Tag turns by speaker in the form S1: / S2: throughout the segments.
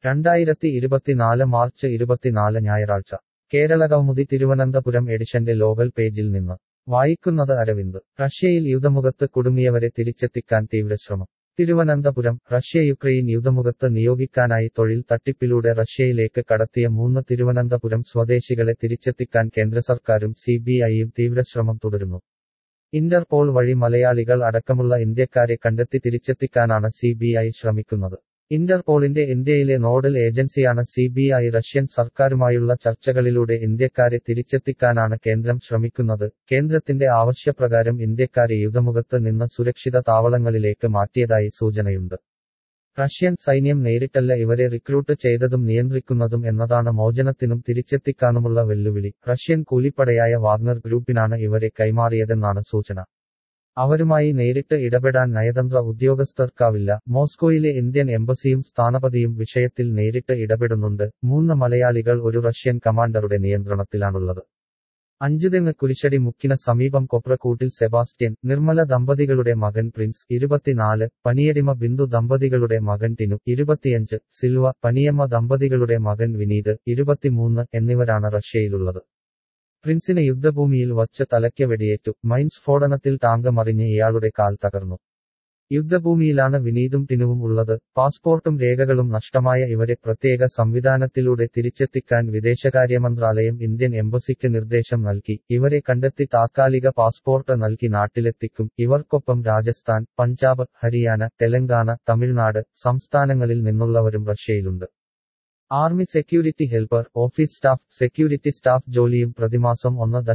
S1: 2024 March 24 ഞായറാഴ്ച കേരളകൗമുദി തിരുവനന്തപുരം എഡിഷന്റെ local പേജിൽ നിന്ന് വായിക്കുന്നത് അരവിന്ദ്. റഷ്യയിൽ യുദ്ധമുഖത്ത് കുടുങ്ങിയവരെ തിരിച്ചെത്തിക്കാൻ തീവ്രശ്രമം. തിരുവനന്തപുരം. റഷ്യ യുക്രൈൻ യുദ്ധമുഖത്ത് നിയോഗിക്കാനായി തൊഴിൽ തട്ടിപ്പിലൂടെ റഷ്യയിലേക്ക് കടത്തിയ 3 തിരുവനന്തപുരം സ്വദേശികളെ തിരിച്ചെത്തിക്കാൻ കേന്ദ്രസർക്കാരും സിബിഐയും തീവ്രശ്രമം തുടരുന്നു. ഇന്റർപോൾ വഴി മലയാളികൾ അടക്കമുള്ള ഇന്ത്യക്കാരെ കണ്ടെത്തി തിരിച്ചെത്തിക്കാനാണ് സിബിഐ ശ്രമിക്കുന്നത്. ഇന്റർപോളിന്റെ ഇന്ത്യയിലെ നോഡൽ ഏജൻസിയാണ് സിബിഐ. റഷ്യൻ സർക്കാരുമായുള്ള ചർച്ചകളിലൂടെ ഇന്ത്യക്കാരെ തിരിച്ചെത്തിക്കാനാണ് കേന്ദ്രം ശ്രമിക്കുന്നത്. കേന്ദ്രത്തിന്റെ ആവശ്യപ്രകാരം ഇന്ത്യക്കാരെ യുദ്ധമുഖത്ത് നിന്ന് സുരക്ഷിത താവളങ്ങളിലേക്ക് മാറ്റിയതായി സൂചനയുണ്ട്. റഷ്യൻ സൈന്യം നേരിട്ടല്ല ഇവരെ റിക്രൂട്ട് ചെയ്തതും നിയന്ത്രിക്കുന്നതും എന്നതാണ് മോചനത്തിനും തിരിച്ചെത്തിക്കാനുമുള്ള വെല്ലുവിളി. റഷ്യൻ കൂലിപ്പടയായ വാഗ്നർ ഗ്രൂപ്പിനാണ് ഇവരെ കൈമാറിയതെന്നാണ് സൂചന. അവരുമായി നേരിട്ട് ഇടപെടാൻ നയതന്ത്ര ഉദ്യോഗസ്ഥർക്കാവില്ല. മോസ്കോയിലെ ഇന്ത്യൻ എംബസിയും സ്ഥാനപതിയും വിഷയത്തിൽ നേരിട്ട് ഇടപെടുന്നുണ്ട്. 3 മലയാളികൾ ഒരു റഷ്യൻ കമാൻഡറുടെ നിയന്ത്രണത്തിലാണുള്ളത്. അഞ്ചുതെങ്ങ് കുരിശടി മുക്കിന് സമീപം കൊപ്രക്കൂട്ടിൽ സെബാസ്റ്റ്യൻ, നിർമ്മല ദമ്പതികളുടെ മകൻ പ്രിൻസ് 24, പനിയടിമ ബിന്ദു ദമ്പതികളുടെ മകൻ ടിനു 25, സിൽവ, പനിയമ്മ ദമ്പതികളുടെ മകൻ വിനീത് 23 എന്നിവരാണ് റഷ്യയിലുള്ളത്. പ്രിൻസിന് യുദ്ധഭൂമിയിൽ വച്ച് തലയ്ക്ക് വെടിയേറ്റു. മൈൻ സ്ഫോടനത്തിൽ ടാങ്ക് മറിഞ്ഞ് ഇയാളുടെ കാൽ തകർന്നു. യുദ്ധഭൂമിയിലാണ് വിനീതും ടിനുവും ഉള്ളത്. പാസ്പോർട്ടും രേഖകളും നഷ്ടമായ ഇവരെ പ്രത്യേക സംവിധാനത്തിലൂടെ തിരിച്ചെത്തിക്കാൻ വിദേശകാര്യമന്ത്രാലയം ഇന്ത്യൻ എംബസിക്ക് നിർദ്ദേശം നൽകി. ഇവരെ കണ്ടെത്തി താത്കാലിക പാസ്പോർട്ട് നൽകി നാട്ടിലെത്തിക്കും. ഇവർക്കൊപ്പം രാജസ്ഥാൻ, പഞ്ചാബ്, ഹരിയാന, തെലങ്കാന, തമിഴ്നാട് സംസ്ഥാനങ്ങളിൽ നിന്നുള്ളവരും റഷ്യയിലുണ്ട്. Army security helper, office staff, security staff ജോലിയും പ്രതിമാസം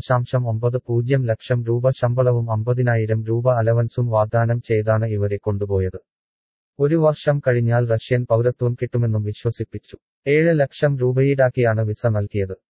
S1: 1.90 ലക്ഷം രൂപ ശമ്പളവും 50,000 രൂപ അലവൻസും വാഗ്ദാനം ചെയ്താണ് ഇവരെ കൊണ്ടുപോയത്. 1 വർഷം കഴിഞ്ഞാൽ റഷ്യൻ പൗരത്വം കിട്ടുമെന്നും വിശ്വസിപ്പിച്ചു. 7 ലക്ഷം രൂപ ഈടാക്കിയാണ് വിസ നൽകിയത്.